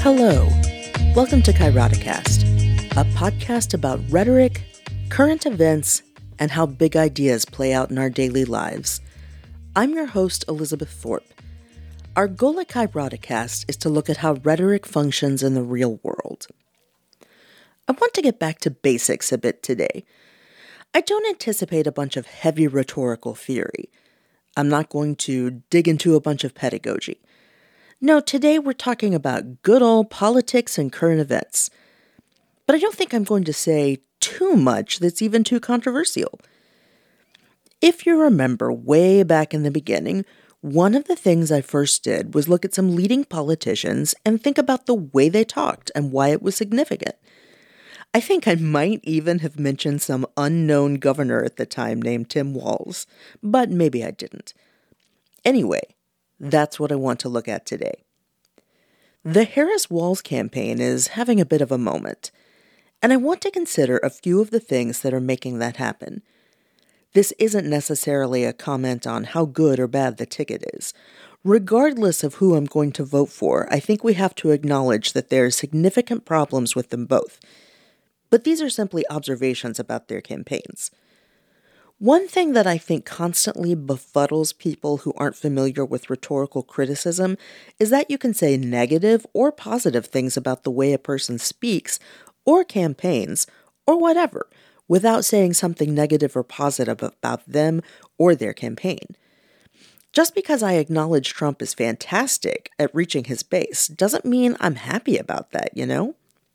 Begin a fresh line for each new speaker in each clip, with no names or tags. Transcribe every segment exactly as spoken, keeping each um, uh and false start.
Hello, welcome to Kairoticast, a podcast about rhetoric, current events, and how big ideas play out in our daily lives. I'm your host, Elizabeth Thorpe. Our goal at Kairoticast is to look at how rhetoric functions in the real world. I want to get back to basics a bit today. I don't anticipate a bunch of heavy rhetorical theory. I'm not going to dig into a bunch of pedagogy. No, today we're talking about good old politics and current events. But I don't think I'm going to say too much that's even too controversial. If you remember way back in the beginning, one of the things I first did was look at some leading politicians and think about the way they talked and why it was significant. I think I might even have mentioned some unknown governor at the time named Tim Walz, but maybe I didn't. Anyway, that's what I want to look at today. The Harris-Walz campaign is having a bit of a moment, and I want to consider a few of the things that are making that happen. This isn't necessarily a comment on how good or bad the ticket is. Regardless of who I'm going to vote for, I think we have to acknowledge that there are significant problems with them both. But these are simply observations about their campaigns. One thing that I think constantly befuddles people who aren't familiar with rhetorical criticism is that you can say negative or positive things about the way a person speaks or campaigns or whatever without saying something negative or positive about them or their campaign. Just because I acknowledge Trump is fantastic at reaching his base doesn't mean I'm happy about that, you know?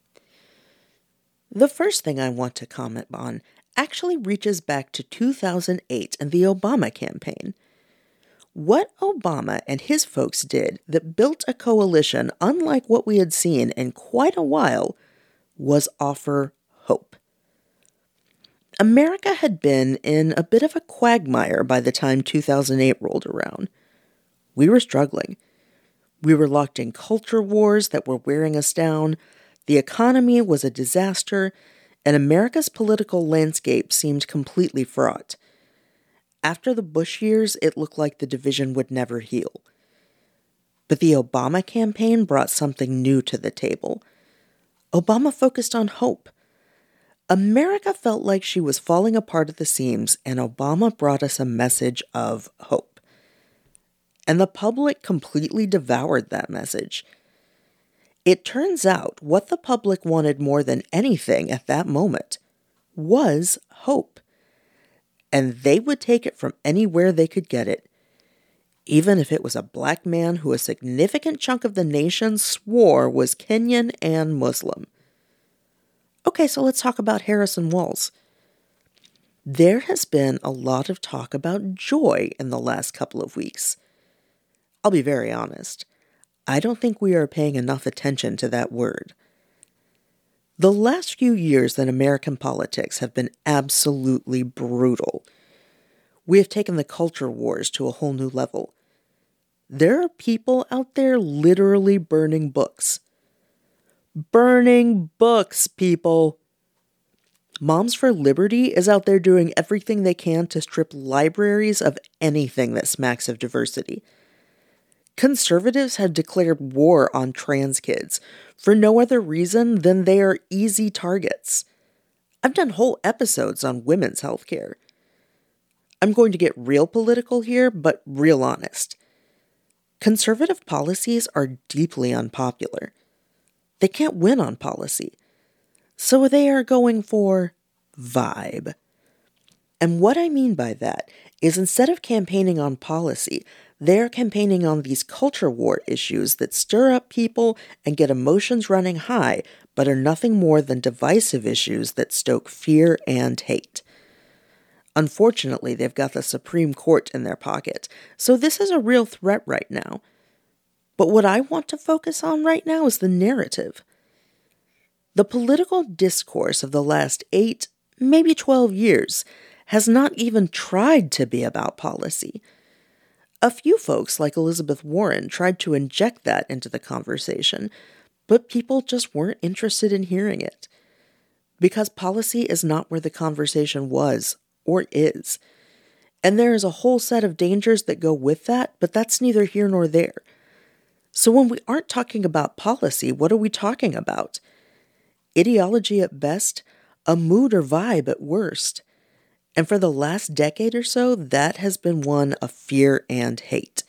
The first thing I want to comment on actually reaches back to two thousand eight and the Obama campaign. What Obama and his folks did that built a coalition unlike what we had seen in quite a while was offer hope. America had been in a bit of a quagmire by the time two thousand eight rolled around. We were struggling. We were locked in culture wars that were wearing us down. The economy was a disaster, and America's political landscape seemed completely fraught. After the Bush years, it looked like the division would never heal. But the Obama campaign brought something new to the table. Obama focused on hope. America felt like she was falling apart at the seams, and Obama brought us a message of hope. And the public completely devoured that message. It turns out what the public wanted more than anything at that moment was hope. And they would take it from anywhere they could get it, even if it was a black man who a significant chunk of the nation swore was Kenyan and Muslim. Okay, so let's talk about Harris-Walz. There has been a lot of talk about joy in the last couple of weeks. I'll be very honest. I don't think we are paying enough attention to that word. The last few years in American politics have been absolutely brutal. We have taken the culture wars to a whole new level. There are people out there literally burning books. Burning books, people! Moms for Liberty is out there doing everything they can to strip libraries of anything that smacks of diversity. Conservatives have declared war on trans kids for no other reason than they are easy targets. I've done whole episodes on women's health care. I'm going to get real political here, but real honest. Conservative policies are deeply unpopular. They can't win on policy. So they are going for vibe. And what I mean by that is instead of campaigning on policy, they're campaigning on these culture war issues that stir up people and get emotions running high, but are nothing more than divisive issues that stoke fear and hate. Unfortunately, they've got the Supreme Court in their pocket, so this is a real threat right now. But what I want to focus on right now is the narrative. The political discourse of the last eight, maybe twelve years has not even tried to be about policy. A few folks, like Elizabeth Warren, tried to inject that into the conversation, but people just weren't interested in hearing it. Because policy is not where the conversation was, or is. And there is a whole set of dangers that go with that, but that's neither here nor there. So when we aren't talking about policy, what are we talking about? Ideology at best, a mood or vibe at worst. And for the last decade or so, that has been one of fear and hate.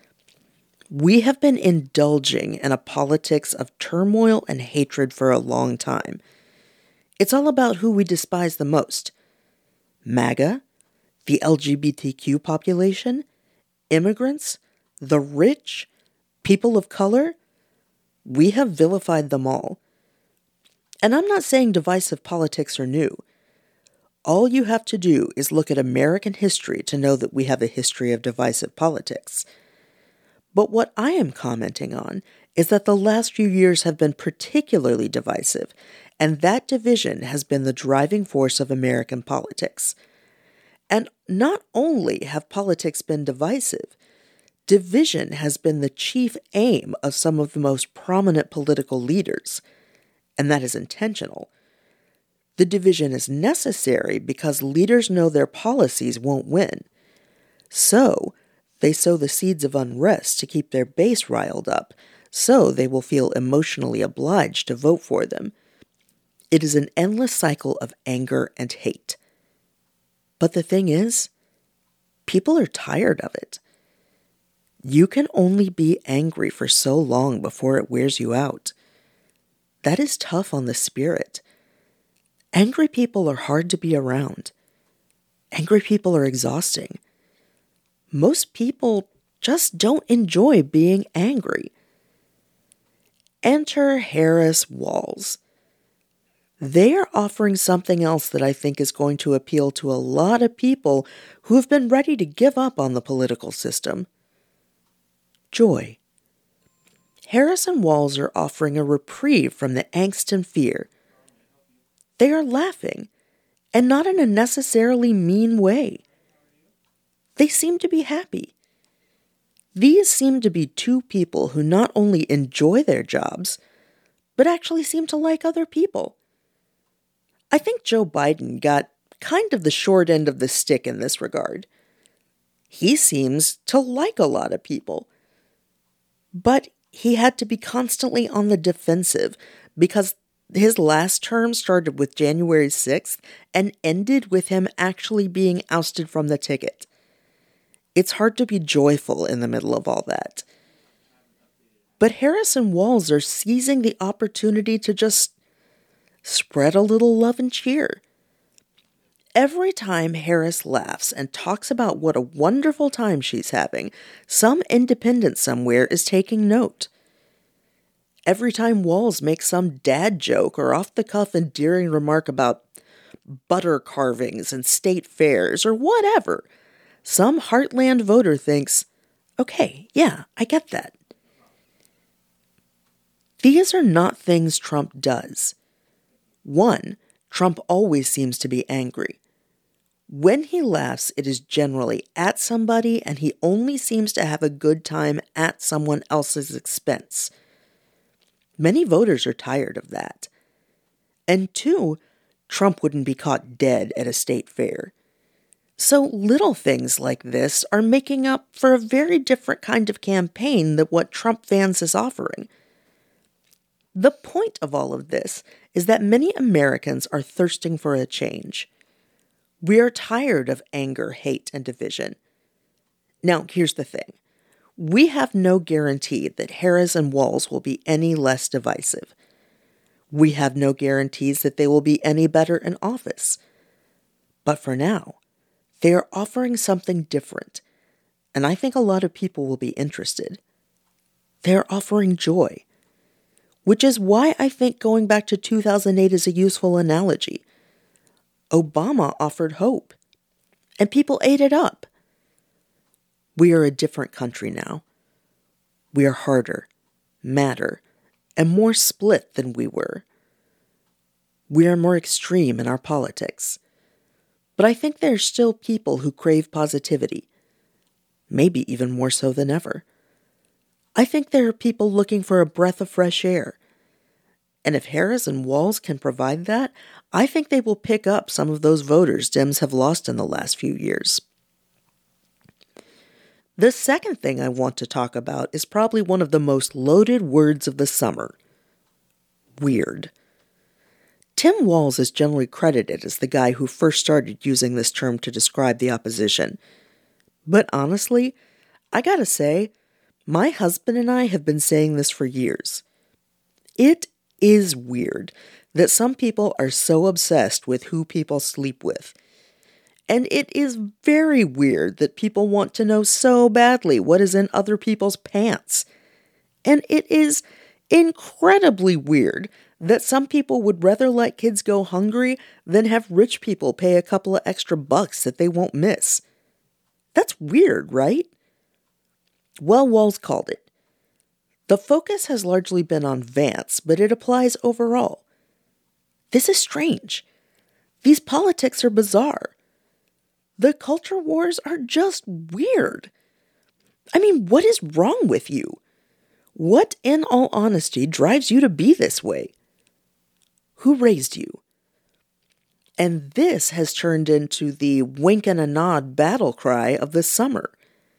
We have been indulging in a politics of turmoil and hatred for a long time. It's all about who we despise the most. MAGA, the L G B T Q population, immigrants, the rich, people of color. We have vilified them all. And I'm not saying divisive politics are new. All you have to do is look at American history to know that we have a history of divisive politics. But what I am commenting on is that the last few years have been particularly divisive, and that division has been the driving force of American politics. And not only have politics been divisive, division has been the chief aim of some of the most prominent political leaders, and that is intentional. The division is necessary because leaders know their policies won't win. So, they sow the seeds of unrest to keep their base riled up, so they will feel emotionally obliged to vote for them. It is an endless cycle of anger and hate. But the thing is, people are tired of it. You can only be angry for so long before it wears you out. That is tough on the spirit. Angry people are hard to be around. Angry people are exhausting. Most people just don't enjoy being angry. Enter Harris Walz. They are offering something else that I think is going to appeal to a lot of people who have been ready to give up on the political system. Joy. Harris and Walz are offering a reprieve from the angst and fear. They are laughing, and not in a necessarily mean way. They seem to be happy. These seem to be two people who not only enjoy their jobs, but actually seem to like other people. I think Joe Biden got kind of the short end of the stick in this regard. He seems to like a lot of people. But he had to be constantly on the defensive because his last term started with January sixth and ended with him actually being ousted from the ticket. It's hard to be joyful in the middle of all that. But Harris and Walz are seizing the opportunity to just spread a little love and cheer. Every time Harris laughs and talks about what a wonderful time she's having, some independent somewhere is taking note. Every time Walz makes some dad joke or off-the-cuff endearing remark about butter carvings and state fairs or whatever, some heartland voter thinks, okay, yeah, I get that. These are not things Trump does. One, Trump always seems to be angry. When he laughs, it is generally at somebody, and he only seems to have a good time at someone else's expense. Many voters are tired of that. And two, Trump wouldn't be caught dead at a state fair. So little things like this are making up for a very different kind of campaign than what Trump fans is offering. The point of all of this is that many Americans are thirsting for a change. We are tired of anger, hate, and division. Now, here's the thing. We have no guarantee that Harris and Walz will be any less divisive. We have no guarantees that they will be any better in office. But for now, they are offering something different, and I think a lot of people will be interested. They are offering joy, which is why I think going back to two thousand eight is a useful analogy. Obama offered hope, and people ate it up. We are a different country now. We are harder, madder, and more split than we were. We are more extreme in our politics. But I think there are still people who crave positivity, maybe even more so than ever. I think there are people looking for a breath of fresh air. And if Harris and Walz can provide that, I think they will pick up some of those voters Dems have lost in the last few years. The second thing I want to talk about is probably one of the most loaded words of the summer. Weird. Tim Walz is generally credited as the guy who first started using this term to describe the opposition. But honestly, I gotta say, my husband and I have been saying this for years. It is weird that some people are so obsessed with who people sleep with. And it is very weird that people want to know so badly what is in other people's pants. And it is incredibly weird that some people would rather let kids go hungry than have rich people pay a couple of extra bucks that they won't miss. That's weird, right? Well, Walz called it. The focus has largely been on Vance, but it applies overall. This is strange. These politics are bizarre. The culture wars are just weird. I mean, what is wrong with you? What, in all honesty, drives you to be this way? Who raised you? And this has turned into the wink and a nod battle cry of the summer.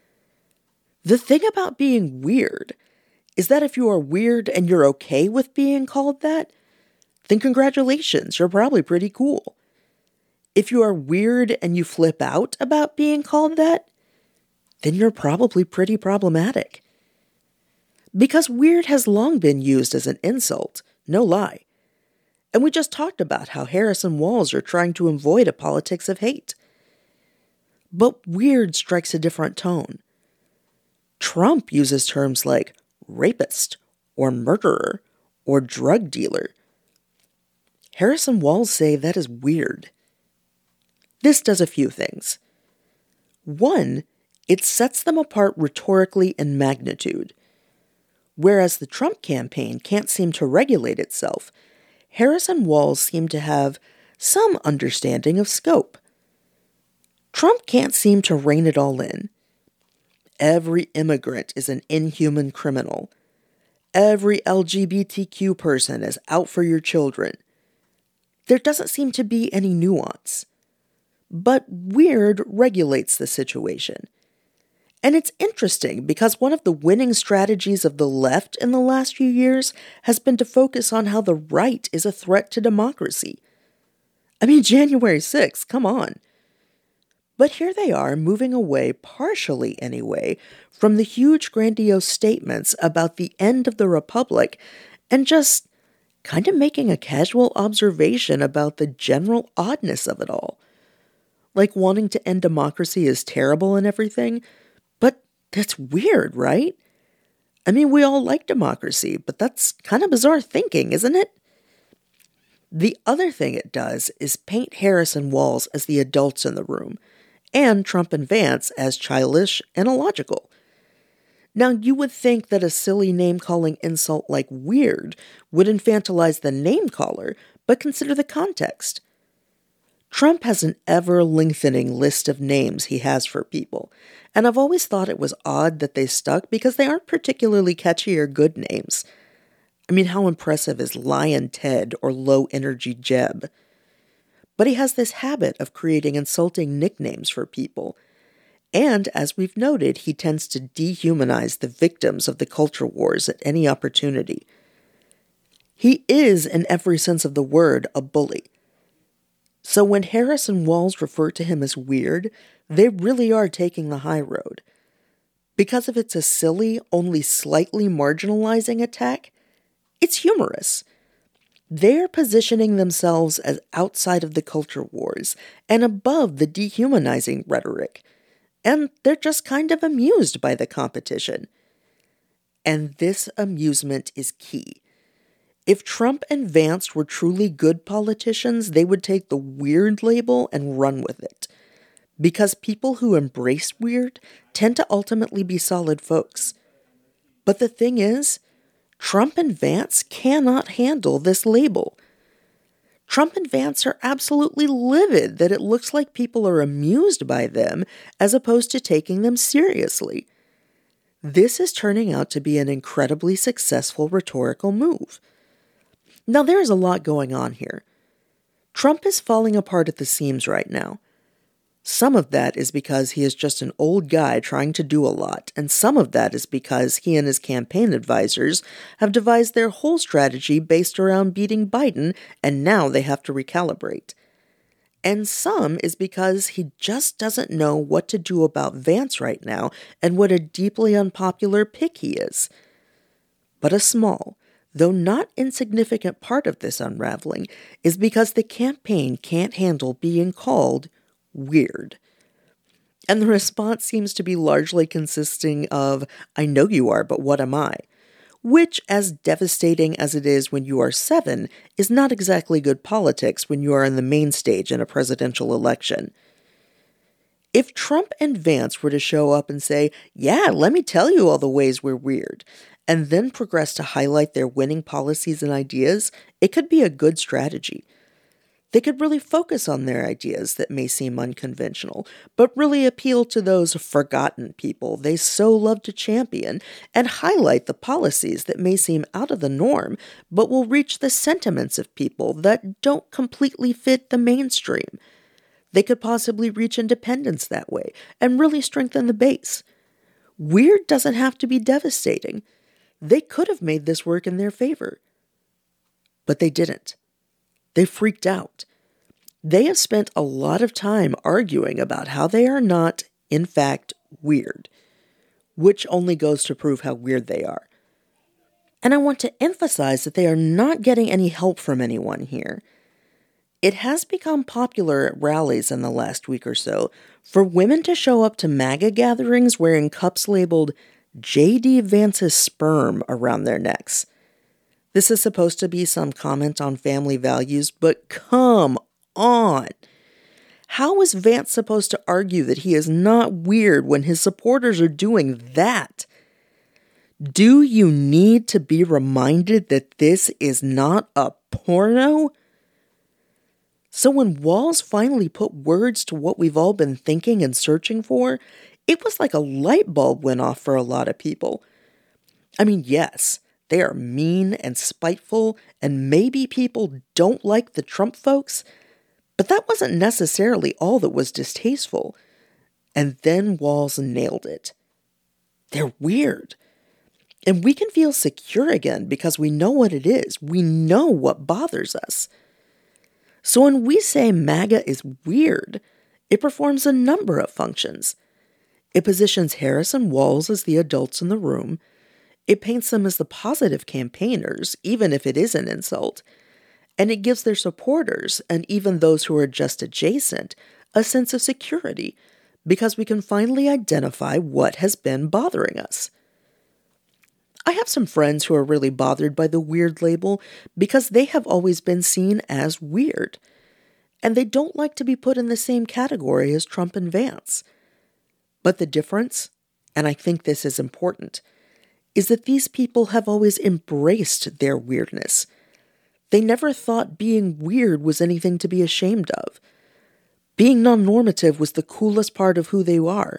The thing about being weird is that if you are weird and you're okay with being called that, then congratulations, you're probably pretty cool. If you are weird and you flip out about being called that, then you're probably pretty problematic. Because weird has long been used as an insult, no lie. And we just talked about how Harris and Walz are trying to avoid a politics of hate. But weird strikes a different tone. Trump uses terms like rapist, or murderer, or drug dealer. Harris and Walz say that is weird. This does a few things. One, it sets them apart rhetorically in magnitude. Whereas the Trump campaign can't seem to regulate itself, Harris and Walz seem to have some understanding of scope. Trump can't seem to rein it all in. Every immigrant is an inhuman criminal. Every L G B T Q person is out for your children. There doesn't seem to be any nuance. But weird regulates the situation. And it's interesting because one of the winning strategies of the left in the last few years has been to focus on how the right is a threat to democracy. I mean, January sixth, come on. But here they are moving away, partially anyway, from the huge grandiose statements about the end of the republic and just kind of making a casual observation about the general oddness of it all. Like wanting to end democracy is terrible and everything, but that's weird, right? I mean, we all like democracy, but that's kind of bizarre thinking, isn't it? The other thing it does is paint Harris and Walz as the adults in the room, and Trump and Vance as childish and illogical. Now, you would think that a silly name-calling insult like weird would infantilize the name-caller, but consider the context. Trump has an ever-lengthening list of names he has for people, and I've always thought it was odd that they stuck because they aren't particularly catchy or good names. I mean, how impressive is Lion Ted or Low Energy Jeb? But he has this habit of creating insulting nicknames for people, and as we've noted, he tends to dehumanize the victims of the culture wars at any opportunity. He is, in every sense of the word, a bully. So when Harris and Walz refer to him as weird, they really are taking the high road. Because if it's a silly, only slightly marginalizing attack, it's humorous. They're positioning themselves as outside of the culture wars and above the dehumanizing rhetoric, and they're just kind of amused by the competition. And this amusement is key. If Trump and Vance were truly good politicians, they would take the weird label and run with it. Because people who embrace weird tend to ultimately be solid folks. But the thing is, Trump and Vance cannot handle this label. Trump and Vance are absolutely livid that it looks like people are amused by them as opposed to taking them seriously. This is turning out to be an incredibly successful rhetorical move. Now, there is a lot going on here. Trump is falling apart at the seams right now. Some of that is because he is just an old guy trying to do a lot, and some of that is because he and his campaign advisors have devised their whole strategy based around beating Biden, and now they have to recalibrate. And some is because he just doesn't know what to do about Vance right now and what a deeply unpopular pick he is. But a small, though not insignificant part of this unraveling is because the campaign can't handle being called weird. And the response seems to be largely consisting of, I know you are, but what am I? Which, as devastating as it is when you are seven, is not exactly good politics when you are in the main stage in a presidential election. If Trump and Vance were to show up and say, yeah, let me tell you all the ways we're weird, and then progress to highlight their winning policies and ideas, it could be a good strategy. They could really focus on their ideas that may seem unconventional, but really appeal to those forgotten people they so love to champion, and highlight the policies that may seem out of the norm, but will reach the sentiments of people that don't completely fit the mainstream. They could possibly reach independents that way, and really strengthen the base. Weird doesn't have to be devastating. They could have made this work in their favor. But they didn't. They freaked out. They have spent a lot of time arguing about how they are not, in fact, weird, which only goes to prove how weird they are. And I want to emphasize that they are not getting any help from anyone here. It has become popular at rallies in the last week or so for women to show up to MAGA gatherings wearing cups labeled J D Vance's sperm around their necks. This is supposed to be some comment on family values, but come on. How is Vance supposed to argue that he is not weird when his supporters are doing that? Do you need to be reminded that this is not a porno? So when Walz finally put words to what we've all been thinking and searching for, it was like a light bulb went off for a lot of people. I mean, yes, they are mean and spiteful, and maybe people don't like the Trump folks, but that wasn't necessarily all that was distasteful. And then Walz nailed it. They're weird. And we can feel secure again because we know what it is. We know what bothers us. So when we say MAGA is weird, it performs a number of functions. It positions Harris and Walz as the adults in the room. It paints them as the positive campaigners, even if it is an insult. And it gives their supporters, and even those who are just adjacent, a sense of security, because we can finally identify what has been bothering us. I have some friends who are really bothered by the weird label because they have always been seen as weird. And they don't like to be put in the same category as Trump and Vance. But the difference, and I think this is important, is that these people have always embraced their weirdness. They never thought being weird was anything to be ashamed of. Being non-normative was the coolest part of who they are.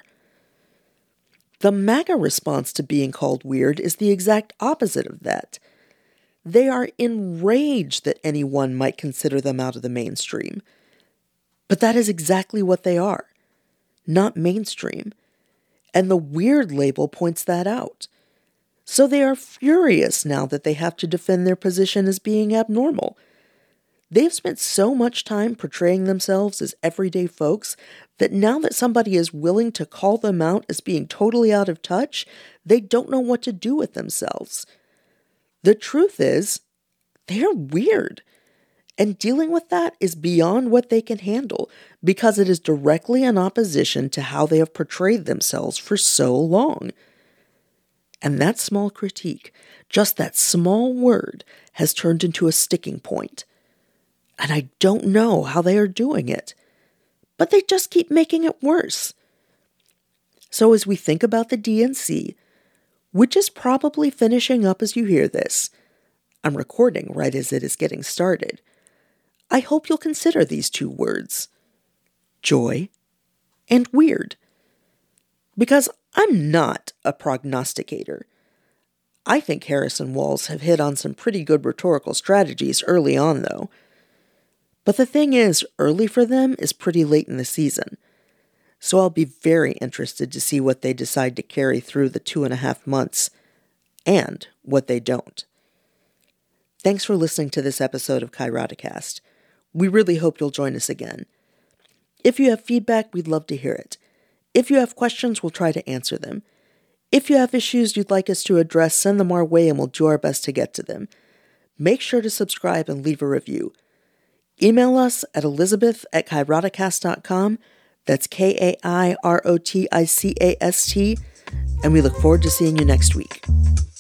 The MAGA response to being called weird is the exact opposite of that. They are enraged that anyone might consider them out of the mainstream. But that is exactly what they are, not mainstream. And the weird label points that out. So they are furious now that they have to defend their position as being abnormal. They've spent so much time portraying themselves as everyday folks that now that somebody is willing to call them out as being totally out of touch, they don't know what to do with themselves. The truth is, they're weird. And dealing with that is beyond what they can handle because it is directly in opposition to how they have portrayed themselves for so long. And that small critique, just that small word, has turned into a sticking point. And I don't know how they are doing it, but they just keep making it worse. So as we think about the D N C, which is probably finishing up as you hear this, I'm recording right as it is getting started, I hope you'll consider these two words, joy and weird. Because I'm not a prognosticator. I think Harris and Walz have hit on some pretty good rhetorical strategies early on, though. But the thing is, early for them is pretty late in the season. So I'll be very interested to see what they decide to carry through the two and a half months and what they don't. Thanks for listening to this episode of Kairodicast. We really hope you'll join us again. If you have feedback, we'd love to hear it. If you have questions, we'll try to answer them. If you have issues you'd like us to address, send them our way and we'll do our best to get to them. Make sure to subscribe and leave a review. Email us at elizabeth at kairodicast dot com. That's K A I R O T I C A S T. And we look forward to seeing you next week.